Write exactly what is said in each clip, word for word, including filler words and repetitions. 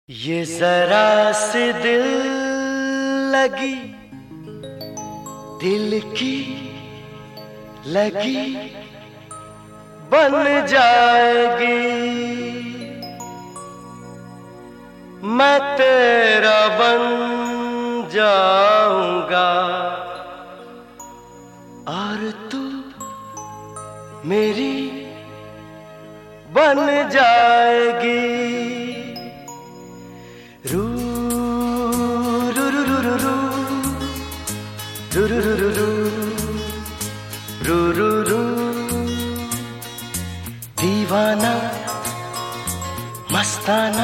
ये जरा सी दिल लगी, दिल की लगी बन जाएगी। मैं तेरा बन जाऊंगा और तू मेरी बन जाएगी। रू रू रू रू रू रू रू रू रू रू रू रू रू दीवाना मस्ताना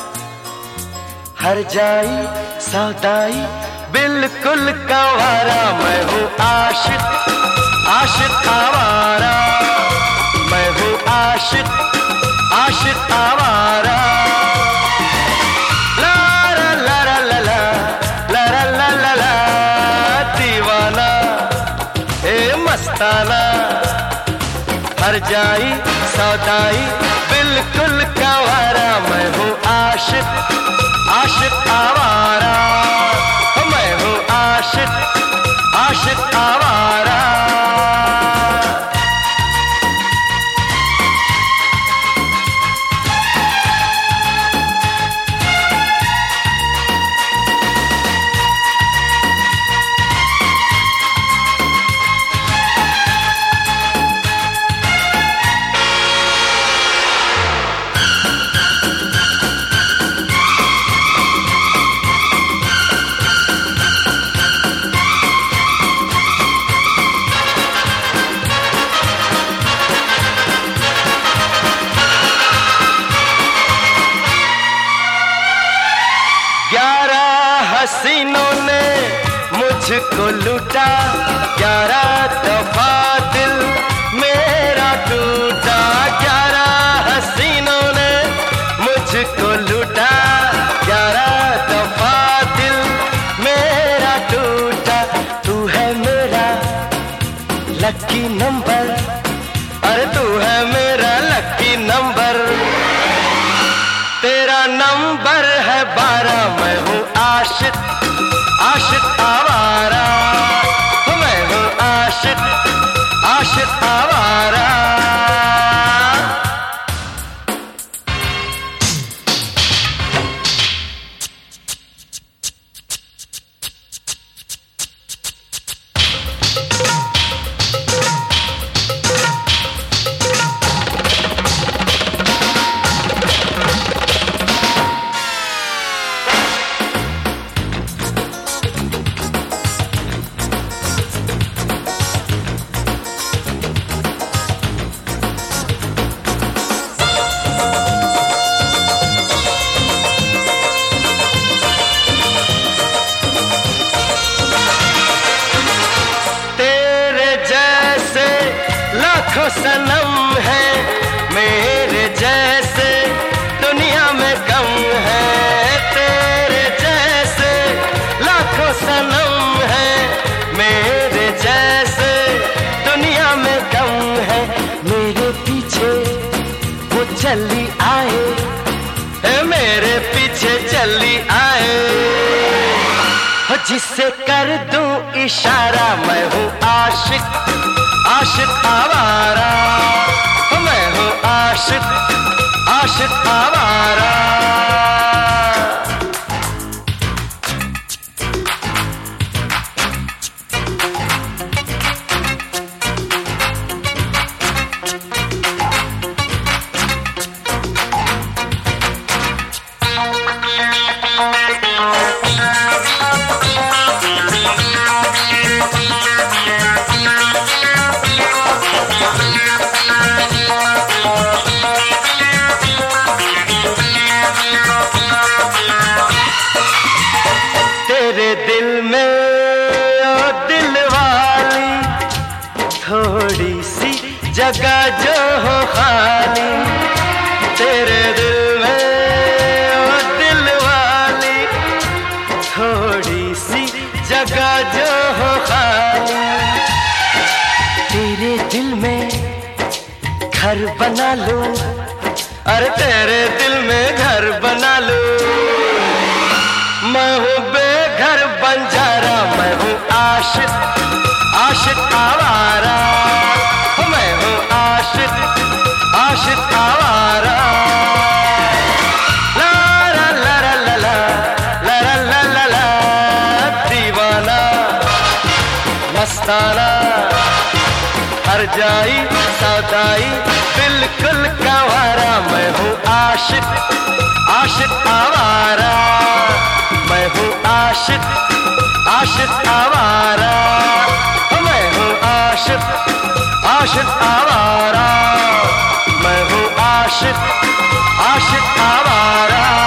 हर जाई सौदाई बिल्कुल कंवारा। मैं हूँ आशिक आशिक आवारा, मैं हूँ आशिक आशिक आवारा। मस्ताना हर जाई सौदाई बिल्कुल कंवारा। मैं हूँ आशिक आशिक आवारा, मैं हूँ आशिक आशिक आवारा। हसीनों ने मुझको लूटा, ग्यारह दफा दिल मेरा टूटा। ग्यारह हसीनों ने मुझको लूटा, ग्यारह दफा दिल मेरा टूटा। तू है मेरा लकी नंबर, अरे तू है मेरा लकी नंबर। तेरा नंबर है बारह। मैं हूँ आशिक आशिक आवारा, मैं हूँ आशिक आशिक आवारा। लाखों सनम है मेरे जैसे दुनिया में कम है। तेरे जैसे लाखों सनम है मेरे जैसे दुनिया में कम है। मेरे पीछे वो चली आए, मेरे पीछे चली आए, जिससे कर दूं इशारा। मैं हूँ आशिक आशिक आवारा, मैं हूँ आशिक आशिक आवारा। थोड़ी सी जगह जो हो खाली, तेरे दिल में ओ दिल वाली, थोड़ी सी जगह जो हो खाली। तेरे दिल में घर बना लूं, अरे तेरे दिल में घर बना लूं। जाई सदाई बिल्कुल गवारा। मैं हूँ आशिक आशिक आवारा, मैं हूँ आशिक आशिक आवारा, मैं हूँ आशिक आशिक आवारा, मैं हूँ आशिक आशिक आवारा।